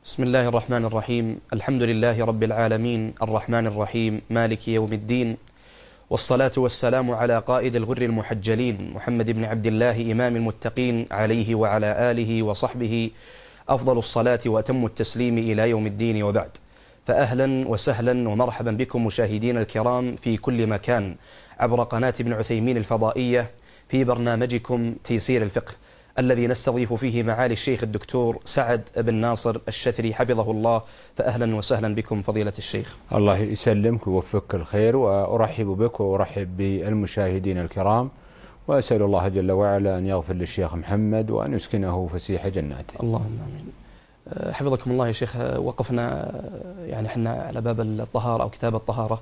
بسم الله الرحمن الرحيم. الحمد لله رب العالمين الرحمن الرحيم مالك يوم الدين، والصلاة والسلام على قائد الغر المحجلين محمد بن عبد الله إمام المتقين، عليه وعلى آله وصحبه أفضل الصلاة وأتم التسليم إلى يوم الدين، وبعد. فأهلا وسهلا ومرحبا بكم مشاهدين الكرام في كل مكان عبر قناة ابن عثيمين الفضائية في برنامجكم تيسير الفقه، الذي نستضيف فيه معالي الشيخ الدكتور سعد بن ناصر الشثري حفظه الله. فأهلا وسهلا بكم فضيلة الشيخ. الله يسلمك ويوفقك الخير، وأرحب بك وأرحب بالمشاهدين الكرام، وأسأل الله جل وعلا أن يغفر للشيخ محمد وأن يسكنه فسيح جناته. اللهم آمين. حفظكم الله يا شيخ. وقفنا احنا على باب الطهارة أو كتاب الطهارة،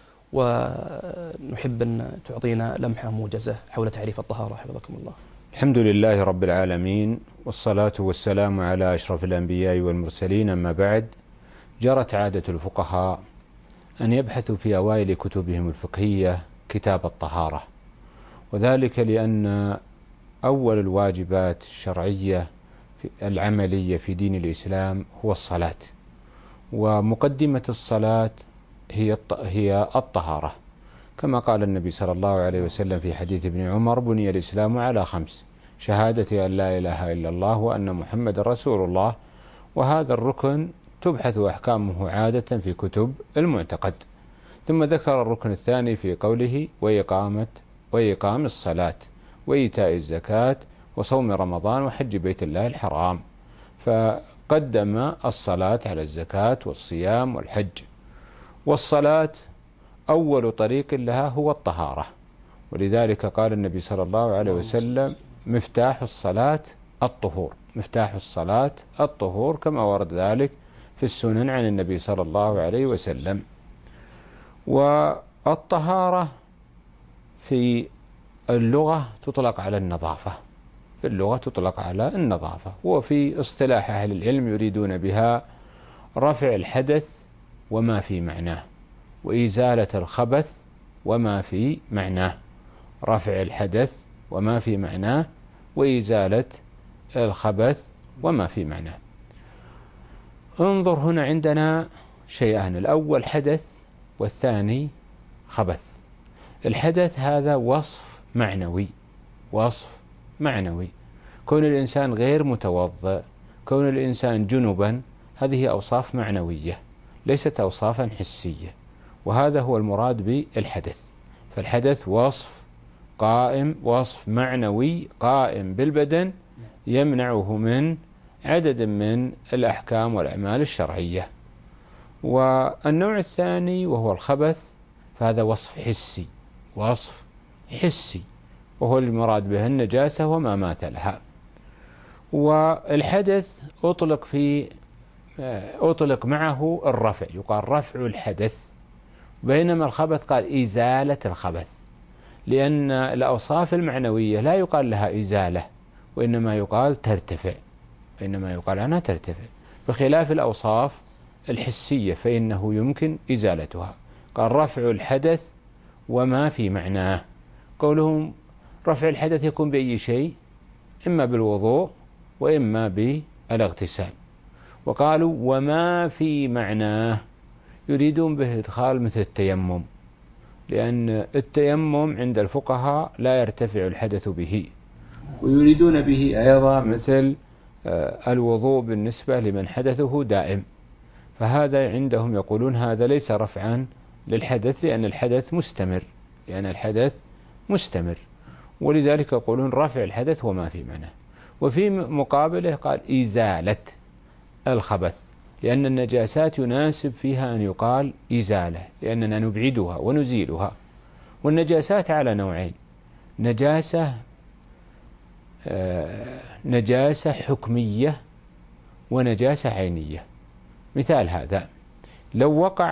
ونحب أن تعطينا لمحة موجزة حول تعريف الطهارة حفظكم الله. الحمد لله رب العالمين، والصلاة والسلام على أشرف الأنبياء والمرسلين، أما بعد. جرت عادة الفقهاء أن يبحثوا في أوائل كتبهم الفقهية كتاب الطهارة، وذلك لأن أول الواجبات الشرعية العملية في دين الإسلام هو الصلاة، ومقدمة الصلاة هي الطهارة، كما قال النبي صلى الله عليه وسلم في حديث ابن عمر: بني الإسلام على 5: شهادة أن لا إله إلا الله وأن محمد رسول الله. وهذا الركن تبحث أحكامه عادة في كتب المعتقد. ثم ذكر الركن الثاني في قوله: وإقام الصلاة وإيتاء الزكاة وصوم رمضان وحج بيت الله الحرام، فقدم الصلاة على الزكاة والصيام والحج. والصلاة أول طريق لها هو الطهارة، ولذلك قال النبي صلى الله عليه وسلم: مفتاح الصلاة الطهور، مفتاح الصلاة الطهور، كما ورد ذلك في السنن عن النبي صلى الله عليه وسلم. والطهارة في اللغة تطلق على النظافة، في اللغة تطلق على النظافة، وفي اصطلاح أهل العلم يريدون بها رفع الحدث وما في معناه، وإزالة الخبث وما في معناه. رفع الحدث وما في معناه، وإزالة الخبث وما في معناه. انظر، هنا عندنا شيئان: الأول حدث، والثاني خبث. الحدث هذا وصف معنوي، وصف معنوي. كون الإنسان غير متوضئ، كون الإنسان جنبا، هذه أوصاف معنوية ليست أوصافا حسية، وهذا هو المراد بالحدث. فالحدث وصف قائم، وصف معنوي قائم بالبدن، يمنعه من عدد من الأحكام والأعمال الشرعية. والنوع الثاني وهو الخبث، فهذا وصف حسي، وصف حسي، وهو المراد به النجاسة وما ماثلها. والحدث أطلق معه الرفع، يقال رفع الحدث، بينما الخبث قال إزالة الخبث، لأن الأوصاف المعنوية لا يقال لها إزالة، وإنما يقال ترتفع، وإنما يقال عنها ترتفع، بخلاف الأوصاف الحسية فإنه يمكن إزالتها. قال رفع الحدث وما في معناه. قولهم رفع الحدث يكون بأي شيء، إما بالوضوء وإما بالاغتسال. وقالوا وما في معناه يريدون به إدخال مثل التيمم، لأن التيمم عند الفقهاء لا يرتفع الحدث به، ويريدون به أيضا مثل الوضوء بالنسبة لمن حدثه دائم. فهذا عندهم يقولون هذا ليس رفعا للحدث، لأن الحدث مستمر، ولذلك يقولون رفع الحدث وما في معناه. وفي مقابله قال إزالة الخبث، لأن النجاسات يناسب فيها أن يقال إزالة، لأننا نبعدها ونزيلها. والنجاسات على نوعين: نجاسة حكمية ونجاسة عينية. مثال هذا: لو وقع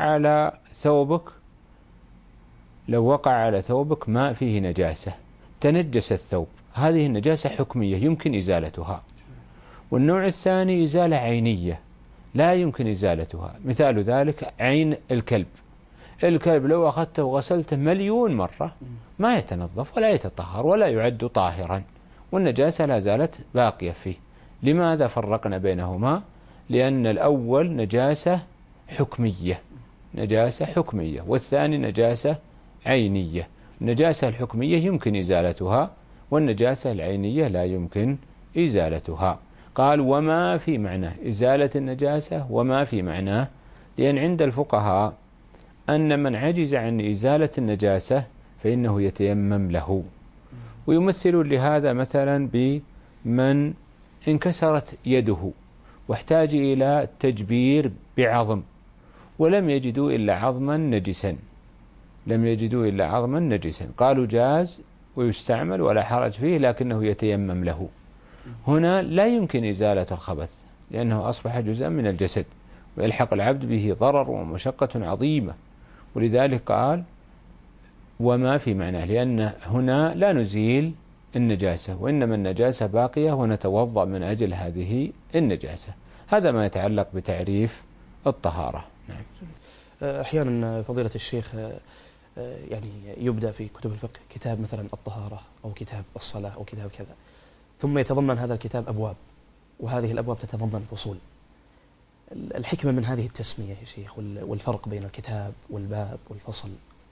على ثوبك ماء فيه نجاسة، تنجس الثوب، هذه النجاسة حكمية يمكن إزالتها. والنوع الثاني إزالة عينية لا يمكن إزالتها. مثال ذلك عين الكلب لو أخذته وغسلته 1,000,000 مرة ما يتنظف ولا يتطهر ولا يعد طاهرا، والنجاسة لا زالت باقية فيه. لماذا فرقنا بينهما؟ لأن الأول نجاسة حكمية، نجاسة حكمية، والثاني نجاسة عينية. النجاسة الحكمية يمكن إزالتها، والنجاسة العينية لا يمكن إزالتها. قال وما في معناه إزالة النجاسة وما في معناه، لأن عند الفقهاء أن من عجز عن إزالة النجاسة فإنه يتيمم له. ويمثل لهذا مثلا بمن انكسرت يده واحتاج إلى تجبير بعظم ولم يجدوا إلا عظما نجسا، لم يجدوا إلا عظما نجسا، قالوا جاز ويستعمل ولا حرج فيه لكنه يتيمم له. هنا لا يمكن إزالة الخبث لأنه أصبح جزءا من الجسد ويلحق العبد به ضرر ومشقة عظيمة، ولذلك قال وما في معناه، لأن هنا لا نزيل النجاسة وإنما النجاسة باقية ونتوضأ من أجل هذه النجاسة. هذا ما يتعلق بتعريف الطهارة. نعم. أحيانا فضيلة الشيخ يعني يبدأ في كتب الفقه كتاب مثلا الطهارة أو كتاب الصلاة أو كتاب كذا، ثم يتضمن هذا الكتاب أبواب، وهذه الأبواب تتضمن فصول. الحكمة من هذه التسمية يا شيخ والفرق بين الكتاب والباب والفصل؟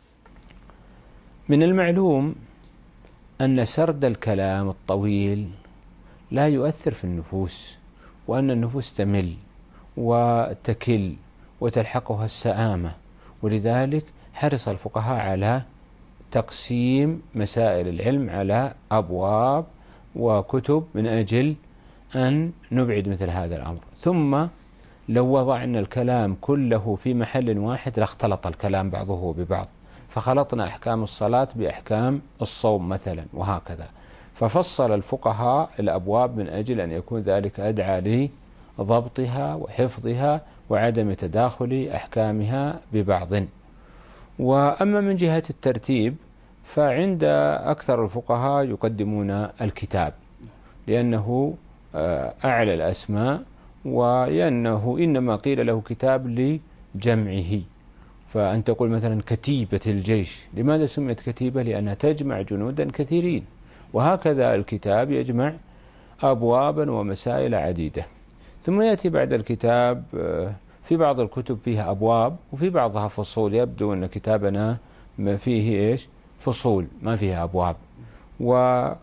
من المعلوم أن سرد الكلام الطويل لا يؤثر في النفوس، وأن النفوس تمل وتكل وتلحقها السآمة، ولذلك حرص الفقهاء على تقسيم مسائل العلم على أبواب وكتب من أجل أن نبعد مثل هذا الأمر. ثم لو وضعنا الكلام كله في محل واحد لاختلط الكلام بعضه ببعض، فخلطنا أحكام الصلاة بأحكام الصوم مثلا وهكذا، ففصل الفقهاء الأبواب من أجل أن يكون ذلك أدعى لضبطها وحفظها وعدم تداخل أحكامها ببعض. وأما من جهة الترتيب فعند أكثر الفقهاء يقدمون الكتاب لأنه أعلى الأسماء، ولأنه إنما قيل له كتاب لجمعه. فأنت تقول مثلا كتيبة الجيش، لماذا سميت كتيبة؟ لأنها تجمع جنودا كثيرين، وهكذا الكتاب يجمع أبوابا ومسائل عديدة. ثم يأتي بعد الكتاب في بعض الكتب فيها أبواب وفي بعضها فصول، يبدو أن كتابنا ما فيه إيش؟ فصول، ما فيها أبواب. وبعد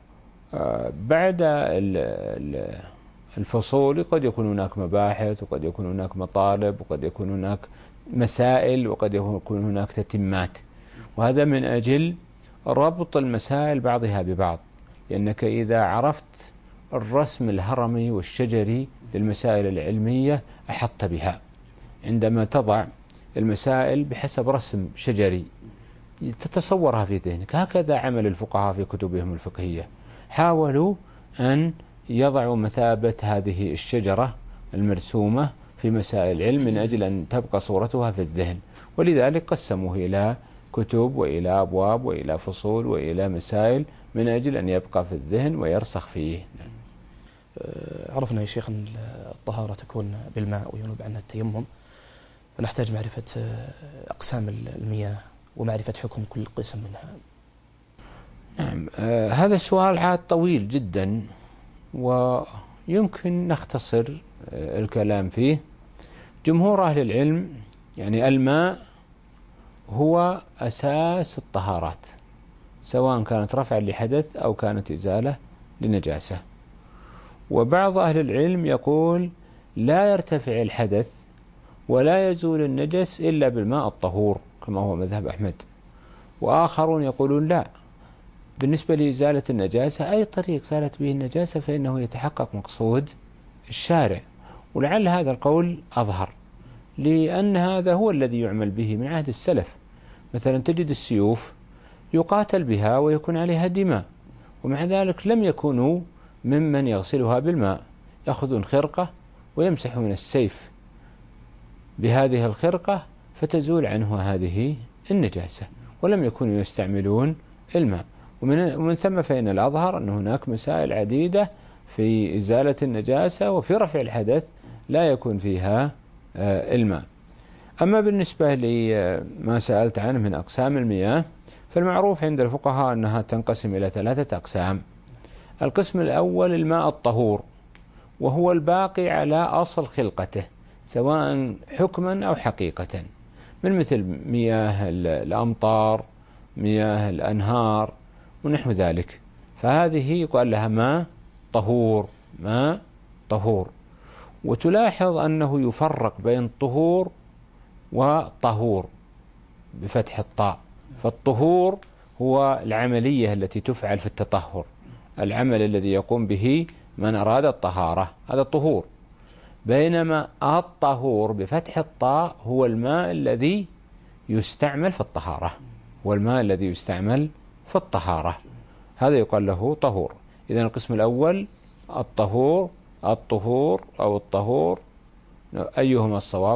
الفصول قد يكون هناك مباحث وقد يكون هناك مطالب وقد يكون هناك مسائل وقد يكون هناك تتمات، وهذا من أجل ربط المسائل بعضها ببعض، لأنك إذا عرفت الرسم الهرمي والشجري للمسائل العلمية أحطت بها. عندما تضع المسائل بحسب رسم شجري تتصورها في ذهنك. هكذا عمل الفقهاء في كتبهم الفقهية، حاولوا أن يضعوا مثابة هذه الشجرة المرسومة في مسائل العلم من أجل أن تبقى صورتها في الذهن، ولذلك قسموه إلى كتب وإلى أبواب وإلى فصول وإلى مسائل من أجل أن يبقى في الذهن ويرسخ فيه. عرفنا يا شيخ أن الطهارة تكون بالماء وينوب عنها التيمم، ونحتاج معرفة أقسام المياه ومعرفة حكم كل قسم منها. نعم، هذا السؤال عاد طويل جدا ويمكن نختصر الكلام فيه. جمهور أهل العلم يعني الماء هو أساس الطهارات، سواء كانت رفع لحدث أو كانت إزالة لنجاسة. وبعض أهل العلم يقول لا يرتفع الحدث ولا يزول النجس إلا بالماء الطهور كما هو مذهب أحمد. وآخرون يقولون لا، بالنسبة لإزالة النجاسة أي طريق زالت به النجاسة فإنه يتحقق مقصود الشارع. ولعل هذا القول أظهر، لأن هذا هو الذي يعمل به من عهد السلف. مثلا تجد السيوف يقاتل بها ويكون عليها دماء، ومع ذلك لم يكونوا ممن يغسلها بالماء، يأخذون خرقة ويمسحون السيف بهذه الخرقة فتزول عنه هذه النجاسة، ولم يكونوا يستعملون الماء. ومن ثم فإن الأظهر أن هناك مسائل عديدة في إزالة النجاسة وفي رفع الحدث لا يكون فيها الماء. أما بالنسبة لما سألت عنه من أقسام المياه، فالمعروف عند الفقهاء أنها تنقسم إلى 3 أقسام. القسم الأول الماء الطهور، وهو الباقي على أصل خلقته سواء حكما أو حقيقة، من مثل مياه الأمطار، مياه الأنهار ونحو ذلك. فهذه يقال لها ماء طهور، ماء طهور. وتلاحظ أنه يفرق بين طهور وطهور بفتح الطاء. فالطهور هو العملية التي تفعل في التطهر، العمل الذي يقوم به من أراد الطهارة، هذا الطهور. بينما الطهور بفتح الطاء هو الماء الذي يستعمل في الطهارة، هو الماء الذي يستعمل في الطهارة، هذا يقال له طهور. إذن القسم الأول الطهور، الطهور أو الطهور، أيهما الصواب؟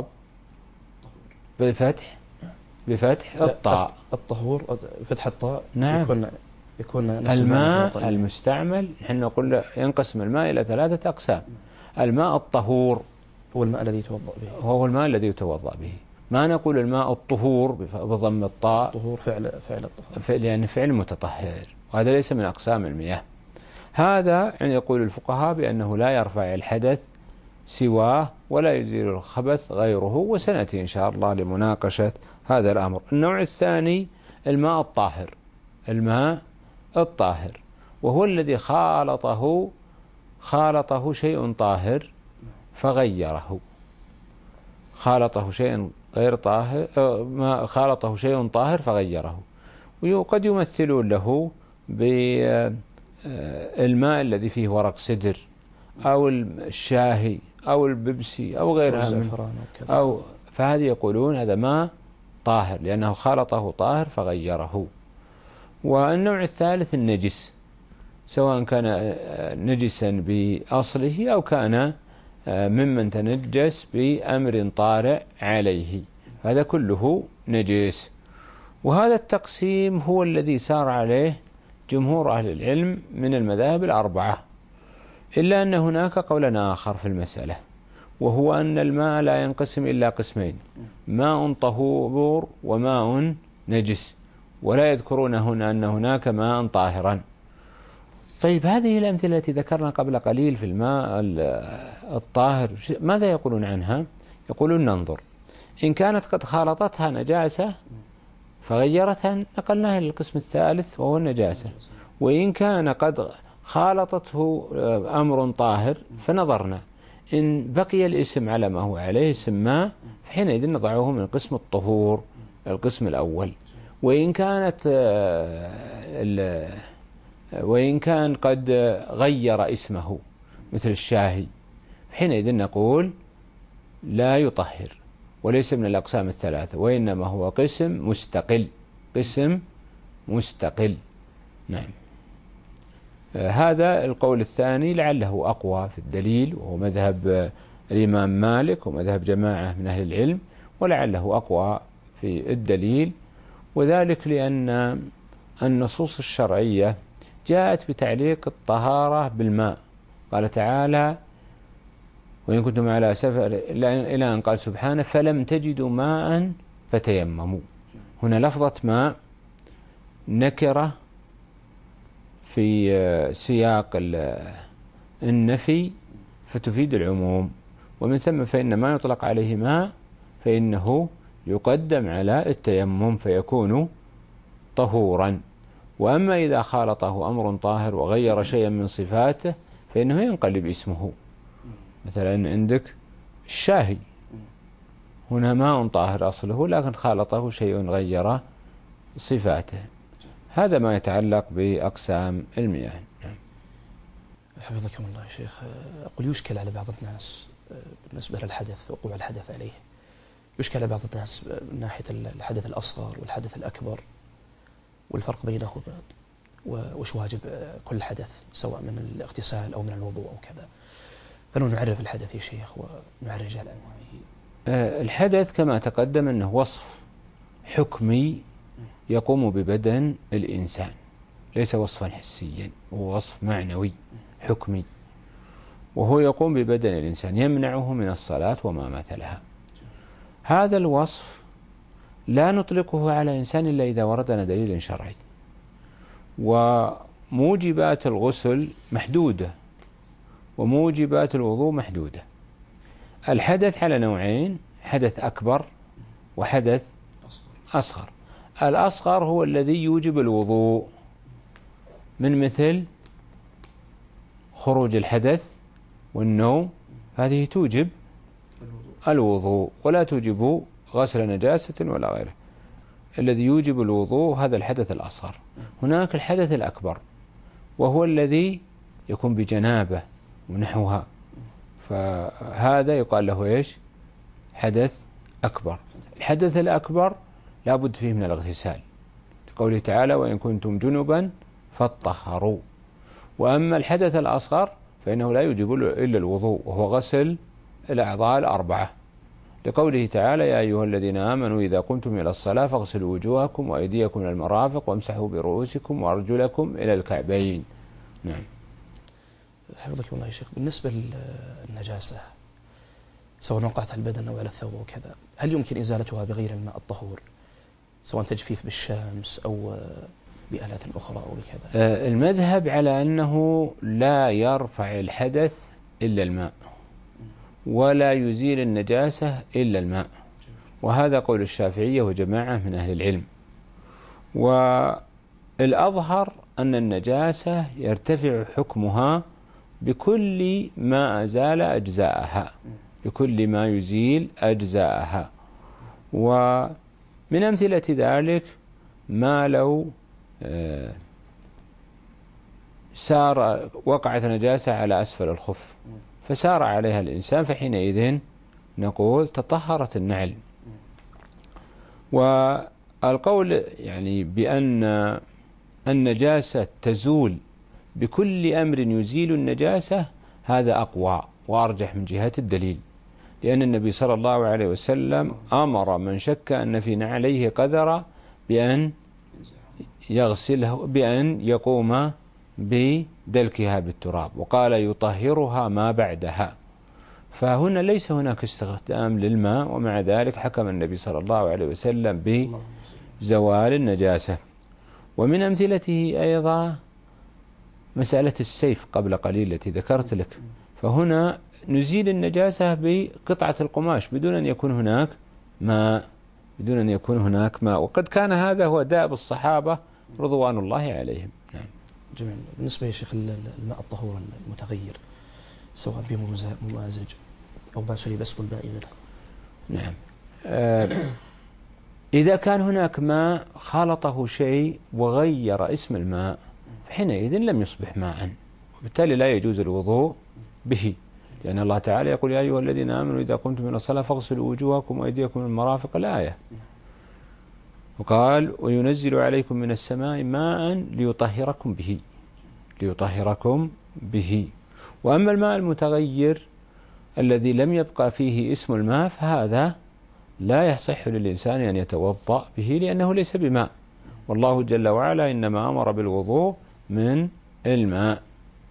بفتح الطاء. الطهور فتح الطاء. نعم. يكون الماء المستعمل، نحن نقول ينقسم الماء إلى 3 أقسام. الماء الطهور هو الماء الذي يتوضأ به، هو الماء الذي يتوضأ به. ما نقول الماء الطهور بضم الطاء، الطهور فعل الطهور، يعني فعل متطهر، وهذا ليس من أقسام المياه. هذا يعني يقول الفقهاء بأنه لا يرفع الحدث سواه ولا يزيل الخبث غيره، وسنأتي إن شاء الله لمناقشة هذا الأمر. النوع الثاني الماء الطاهر، الماء الطاهر وهو الذي خالطه شيء طاهر فغيره، خالطه شيء غير طاهر، خالطه شيء طاهر فغيره. وقد يمثلون له بالماء الذي فيه ورق سدر أو الشاهي أو البيبسي أو غيرها فهذه يقولون هذا ماء طاهر لأنه خالطه طاهر فغيره. والنوع الثالث النجس، سواء كان نجسا بأصله أو كان ممن تنجس بأمر طارئ عليه، هذا كله نجس. وهذا التقسيم هو الذي سار عليه جمهور أهل العلم من المذاهب الأربعة، إلا أن هناك قولا آخر في المسألة، وهو أن الماء لا ينقسم إلا قسمين: ماء طهور وماء نجس، ولا يذكرون هنا أن هناك ماء طاهرا. طيب هذه الأمثلة التي ذكرنا قبل قليل في الماء الطاهر ماذا يقولون عنها؟ يقولون ننظر، إن كانت قد خالطتها نجاسة فغيرتها نقلناها للقسم الثالث وهو النجاسة، وإن كان قد خالطته أمر طاهر فنظرنا، إن بقي الاسم على ما هو عليه اسم ماء فحينئذ نضعه من قسم الطهور القسم الأول. وإن كان قد غير اسمه مثل الشاهي حينئذ نقول لا يطهر وليس من الأقسام الثلاثة، وإنما هو قسم مستقل، قسم مستقل. نعم. هذا القول الثاني لعله أقوى في الدليل، وهو مذهب الإمام مالك ومذهب جماعة من أهل العلم، ولعله أقوى في الدليل، وذلك لأن النصوص الشرعية جاءت بتعليق الطهارة بالماء. قال تعالى: وإن كنتم على سفر، إلى أن قال سبحانه: فلم تجدوا ماء فتيمموا. هنا لفظة ماء نكرة في سياق النفي فتفيد العموم، ومن ثم فإن ما يطلق عليه ماء فإنه يقدم على التيمم فيكون طهورا. وأما إذا خالطه أمر طاهر وغير شيئا من صفاته فإنه ينقلب اسمه. مثلا عندك الشاهي، هنا ماء طاهر أصله لكن خالطه شيء غير صفاته. هذا ما يتعلق بأقسام المياه. حفظكم الله يا شيخ. أقول يشكل على بعض الناس بالنسبة للحدث، وقوع الحدث عليه، يشكل على بعض الناس من ناحية الحدث الأصغر والحدث الأكبر والفرق بينهما، وش واجب كل حدث سواء من الاغتسال أو من الوضوء أو كذا. فلو نعرف الحدث يا شيخ ونعرج على أنواعه. الحدث كما تقدم أنه وصف حكمي يقوم ببدن الإنسان، ليس وصفا حسيا، هو وصف معنوي حكمي، وهو يقوم ببدن الإنسان يمنعه من الصلاة وما مثلها. هذا الوصف لا نطلقه على إنسان إلا إذا وردنا دليل شرعي، وموجبات الغسل محدودة، وموجبات الوضوء محدودة. الحدث على نوعين: حدث أكبر وحدث أصغر. الأصغر هو الذي يوجب الوضوء، من مثل خروج الحدث والنوم، هذه توجب الوضوء ولا توجب غسل نجاسة ولا غيره. الذي يوجب الوضوء هذا الحدث الأصغر. هناك الحدث الأكبر وهو الذي يكون بجنابة ونحوها، فهذا يقال له إيش؟ حدث أكبر. الحدث الأكبر لا بد فيه من الاغتسال، لقوله تعالى: وإن كنتم جنبا فاطهروا. وأما الحدث الأصغر فإنه لا يوجب إلا الوضوء، وهو غسل الأعضاء الأربعة، لقوله تعالى: يا أيها الذين آمنوا إذا قمتم إلى الصلاة فاغسلوا وجوهكم وأيديكم إلى المرافق وامسحوا برؤوسكم وأرجلكم إلى الكعبين. نعم. حفظك الله يا شيخ، بالنسبة للنجاسة سواء وقعت على البدن أو على الثوب وكذا، هل يمكن إزالتها بغير الماء الطهور، سواء تجفيف بالشمس أو بآلات أخرى أو بكذا؟ المذهب على أنه لا يرفع الحدث إلا الماء، ولا يزيل النجاسة إلا الماء، وهذا قول الشافعية وجماعة من أهل العلم. والأظهر أن النجاسة يرتفع حكمها بكل ما أزال أجزاءها، بكل ما يزيل أجزاءها. ومن أمثلة ذلك ما لو وقعت نجاسة على أسفل الخف فسار عليها الإنسان، فحينئذ نقول تطهرت النعل. والقول يعني بأن النجاسة تزول بكل أمر يزيل النجاسة هذا أقوى وأرجح من جهة الدليل، لأن النبي صلى الله عليه وسلم أمر من شك أن في نعليه قذرة بأن يغسله، بأن يقوم بدلكها بالتراب، وقال يطهرها ما بعدها. فهنا ليس هناك استخدام للماء، ومع ذلك حكم النبي صلى الله عليه وسلم بزوال النجاسة. ومن أمثلته أيضا مسألة السيف قبل قليل التي ذكرت لك، فهنا نزيل النجاسة بقطعة القماش بدون أن يكون هناك ماء، بدون أن يكون هناك ماء، وقد كان هذا هو دأب الصحابة رضوان الله عليهم. نعم. جميل. بالنسبة يا شيخ الماء الطهور المتغير سواء بممازج أو ما شرب اسم الماء منه. نعم. إذا كان هناك ماء خالطه شيء وغير اسم الماء حينئذ لم يصبح ماء، وبالتالي لا يجوز الوضوء به، لأن الله تعالى يقول: يا أيها الذين آمنوا إذا قمتم إلى الصلاة فاغسلوا وجوهكم وأيديكم إلى المرافق، الآية. وقال: وينزل عليكم من السماء ماء ليطهركم به، ليطهركم به. وأما الماء المتغير الذي لم يبقى فيه اسم الماء فهذا لا يصح للإنسان أن يتوضأ به، لأنه ليس بماء، والله جل وعلا إنما أمر بالوضوء من الماء.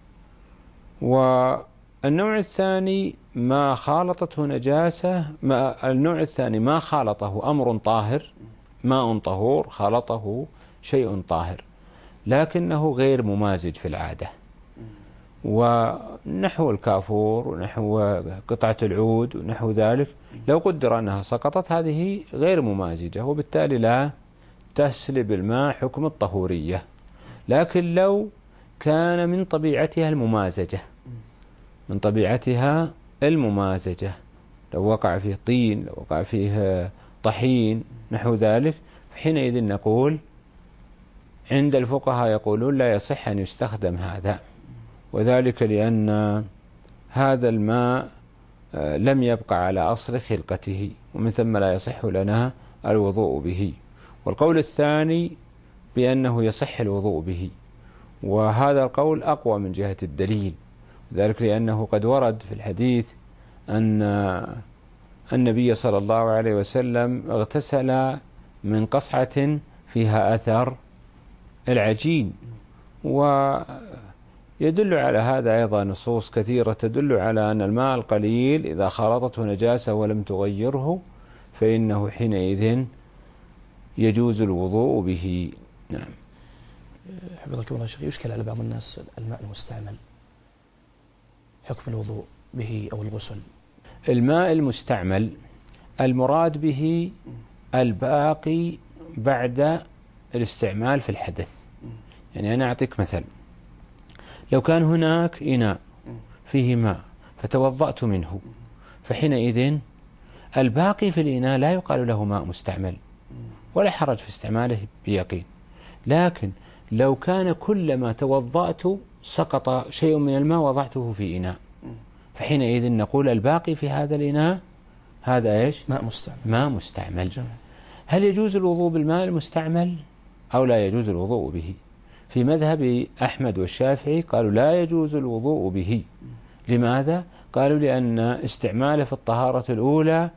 والنوع الثاني ما خالطته نجاسة، النوع الثاني ما خالطه أمر طاهر، ماء طهور خالطه شيء طاهر لكنه غير ممازج في العادة، ونحو الكافور ونحو قطعة العود ونحو ذلك لو قدر أنها سقطت هذه غير ممازجة، وبالتالي لا تسلب الماء حكم الطهورية. لكن لو كان من طبيعتها الممازجة، من طبيعتها الممازجة، لو وقع فيه طين، لو وقع فيه طحين نحو ذلك، حينئذ نقول عند الفقهاء يقولون لا يصح أن يستخدم هذا، وذلك لأن هذا الماء لم يبقى على أصل خلقته، ومن ثم لا يصح لنا الوضوء به. والقول الثاني بأنه يصح الوضوء به، وهذا القول أقوى من جهة الدليل، ذلك لأنه قد ورد في الحديث أن النبي صلى الله عليه وسلم اغتسل من قصعة فيها أثر العجين، ويدل على هذا أيضا نصوص كثيرة تدل على أن الماء القليل إذا خالطته نجاسة ولم تغيره فإنه حينئذ يجوز الوضوء به. نعم. حفظك الله يا شيخ، يشكل على بعض الناس الماء المستعمل، حكم الوضوء به أو الغسل؟ الماء المستعمل المراد به الباقي بعد الاستعمال في الحدث. يعني أنا أعطيك مثل، لو كان هناك إناء فيه ماء فتوضأت منه، فحينئذ الباقي في الإناء لا يقال له ماء مستعمل ولا حرج في استعماله بيقين. لكن لو كان كلما توضأت سقط شيء من الماء وضعته في إناء، فحينئذ نقول الباقي في هذا الإناء هذا إيش؟ ماء مستعمل. ماء مستعمل. جميل. هل يجوز الوضوء بالماء المستعمل أو لا يجوز الوضوء به؟ في مذهب أحمد والشافعي قالوا لا يجوز الوضوء به. لماذا؟ قالوا لأن استعماله في الطهارة الأولى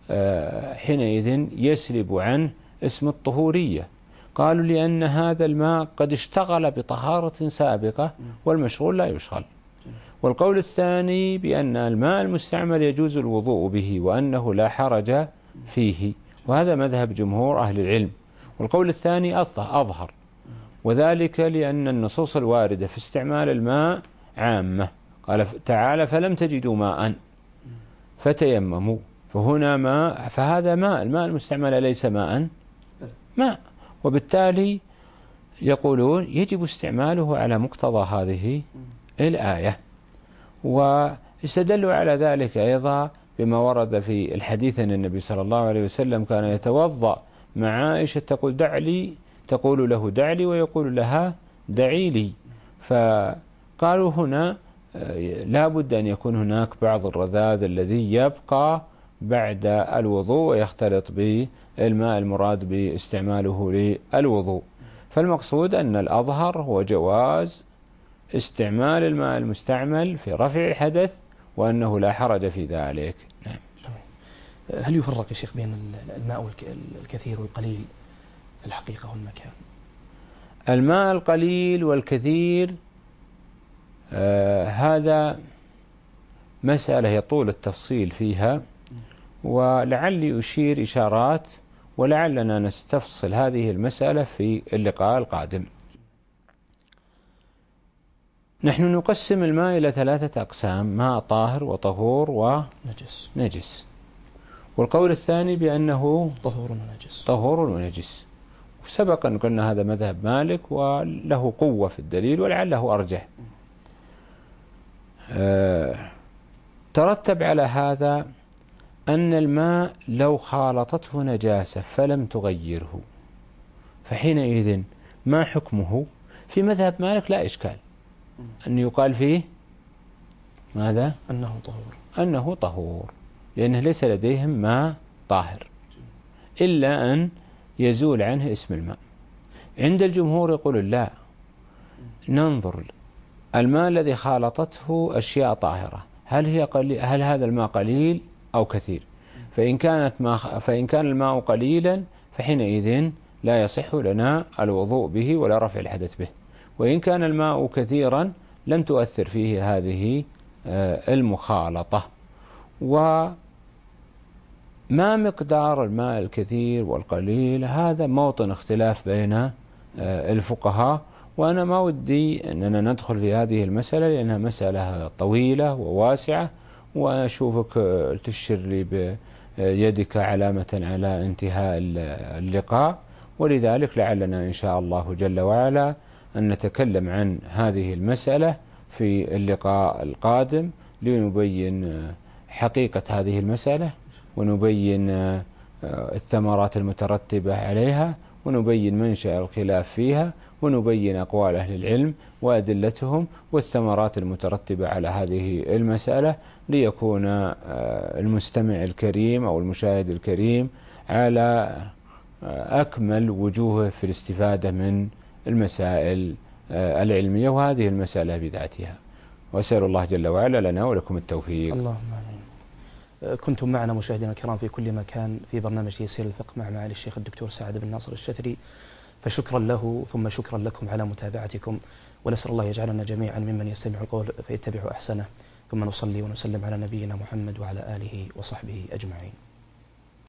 حينئذ يسلب عنه اسم الطهورية. قالوا لأن هذا الماء قد اشتغل بطهارة سابقة والمشغول لا يشغل. والقول الثاني بأن الماء المستعمل يجوز الوضوء به وأنه لا حرج فيه، وهذا مذهب جمهور أهل العلم. والقول الثاني أظهر، وذلك لأن النصوص الواردة في استعمال الماء عامة. قال تعالى فلم تجدوا ماء فتيمموا، فهنا ماء، فهذا ماء. الماء المستعمل ليس ماء، ماء، وبالتالي يقولون يجب استعماله على مقتضى هذه الآية. واستدلوا على ذلك أيضا بما ورد في الحديث أن النبي صلى الله عليه وسلم كان يتوضأ مع عائشة تقول له دع لي ويقول لها دعي لي. فقالوا هنا لا بد أن يكون هناك بعض الرذاذ الذي يبقى بعد الوضوء ويختلط بالماء المراد باستعماله للوضوء. فالمقصود أن الأظهر هو جواز استعمال الماء المستعمل في رفع الحدث وأنه لا حرج في ذلك. نعم. هل يفرق يا شيخ بين الماء الكثير والقليل في الحقيقة والمكان؟ الماء القليل والكثير هذا مسألة يطول التفصيل فيها، ولعلي أشير إشارات ولعلنا نستفصل هذه المسألة في اللقاء القادم. نحن نقسم الماء إلى 3 أقسام: ماء طاهر وطهور ونجس. والقول الثاني بأنه طهور ونجس. وسبق أن قلنا هذا مذهب مالك وله قوة في الدليل ولعله أرجح. ترتب على هذا أن الماء لو خالطته نجاسة فلم تغيره فحينئذ ما حكمه؟ في مذهب مالك لا إشكال أن يقال فيه ماذا؟ أنه طهور، لأنه ليس لديهم ماء طاهر إلا أن يزول عنه اسم الماء. عند الجمهور يقول لا، ننظر الماء الذي خالطته أشياء طاهرة، هل هذا الماء قليل أو كثير؟ فإن كان الماء قليلا فحينئذ لا يصح لنا الوضوء به ولا رفع الحدث به. وإن كان الماء كثيرا لم تؤثر فيه هذه المخالطة. وما مقدار الماء الكثير والقليل هذا موطن اختلاف بين الفقهاء، وأنا ما ودي أننا ندخل في هذه المسألة لأنها مسألة طويلة وواسعة، وأشوفك تشير لي بيدك علامة على انتهاء اللقاء، ولذلك لعلنا إن شاء الله جل وعلا أن نتكلم عن هذه المسألة في اللقاء القادم لنبين حقيقة هذه المسألة ونبين الثمرات المترتبة عليها ونبين منشأ الخلاف فيها ونبين أقوال أهل العلم وأدلتهم والثمرات المترتبة على هذه المسألة، ليكون المستمع الكريم أو المشاهد الكريم على أكمل وجوهه في الاستفادة من المسائل العلمية وهذه المسألة بذاتها. وأسأل الله جل وعلا لنا ولكم التوفيق. اللهم آمين. كنتم معنا مشاهدينا الكرام في كل مكان في برنامج تيسير الفقه مع معالي الشيخ الدكتور سعد بن ناصر الشثري، فشكرا له ثم شكرا لكم على متابعتكم، ونسأل الله يجعلنا جميعا ممن يستمع القول فيتبع أحسنه، ثم نصلي ونسلم على نبينا محمد وعلى آله وصحبه أجمعين.